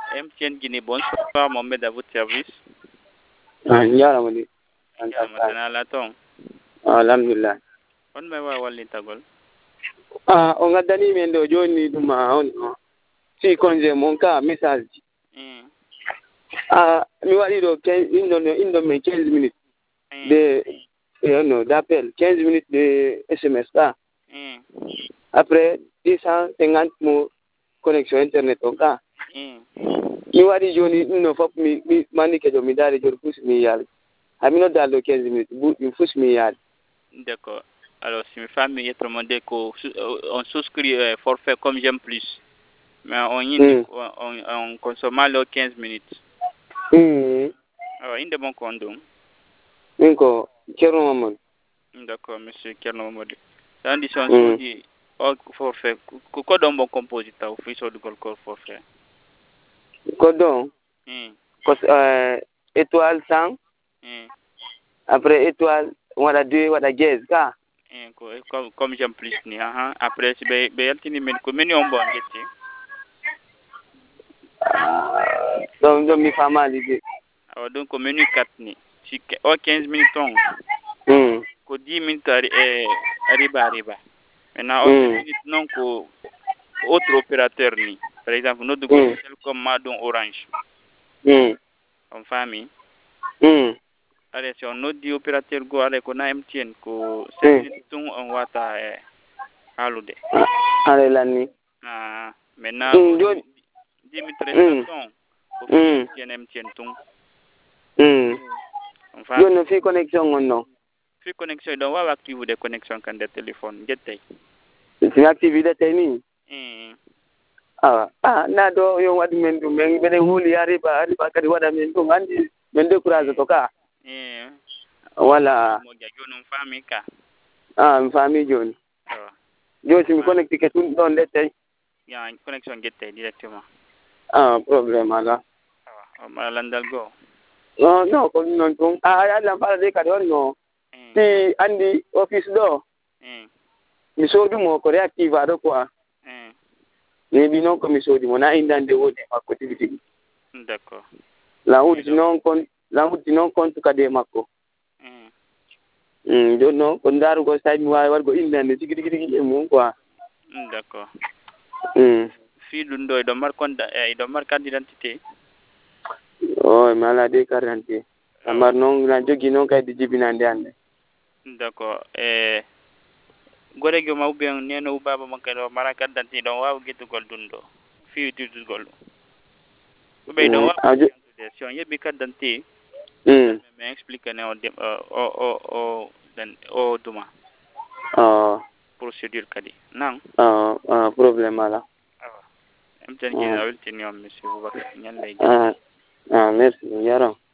MTN Guinée, bonsoir, Mohamed à votre service. Njara mo di. Matana la tong. Alhamdulillah. On me wa walli tagol. O ngaddani men do joni duma on si konje mon ka message. Mi wadi do 15 indo me 15 minutes de d'appel, 15 minutes de SMS là. Après 250 mots connexion internet on ka. Mi wadi joni no fop mi mani ke do mi dare jor pus mi yal. Amino dalo 15 minutes mi fus mi yal. D'accord. Alors, si mes familles est demandé qu'on souscrit forfait comme j'aime plus, mais on consomme alors 15 minutes. Alors, il de bon condom. Inko, Kerno Mamadou. D'accord, monsieur Kerno Mamadou. Dans les chansons, dit, forfait, quoi d'un bon compositeur, ou fils de Golkor forfait? Codon, étoile 100, après étoile, voilà 2, voilà 10, ka. Comme j'aime plus, ni, après, si ben, mais combien on va en guetter? Donc, mi fa mal idée. Alors, donc, au menu 4, ni, si 15 minutes, ko 10 minutes arriba. Maintenant, 15 minutes, non, ko autre opérateur, ni, par exemple, notre groupe, comme Madon Orange. En famille. Allez, si on autre opérateur, go, allez, qu'on a MTN, ko 5 minutes, on va ta halude. Allez, l'année. Maintenant, 10 minutes restants, ko MTN, ton. Yo no fi connexion on no. Free connexion, donc on va activer des connexions quand des téléphones. Get c'est activité teni. Na do yo wadi men do men bene huli ariba kadi wada men do andi men de courage to ka. Voilà. Mo jajo non famille ka. Famille joni. Yo si mi connecté ke tun don detay. Ya connexion get directement. Problème ala. Ma landal go. No ko non ton ya la fala de kadi on no. Ti andi office do. Mi sodu mo ko reactive do quoi. Maybe non comme so di mo na indande wode makko tigi. D'accord. La route non compte kade makko. Jonno ko ndaru go say mi way wargo indande tigi mo quoi. D'accord. Fi dundo do mar konda do mar carte d'identité. Malade carte d'identité. Amar non na jogi non kay di jibinande ande. D'accord. Gore go ma ubien neno ubaba makado mara carte d'identité don wa getu gol dundo. Fi tutu gol. Ube don wa si on yebi carte d'identité. Me explique ne o duma. Procédure kadi. Non. Problème ala. MTN qui a ultime monsieur Boubacar. Merci, yaro.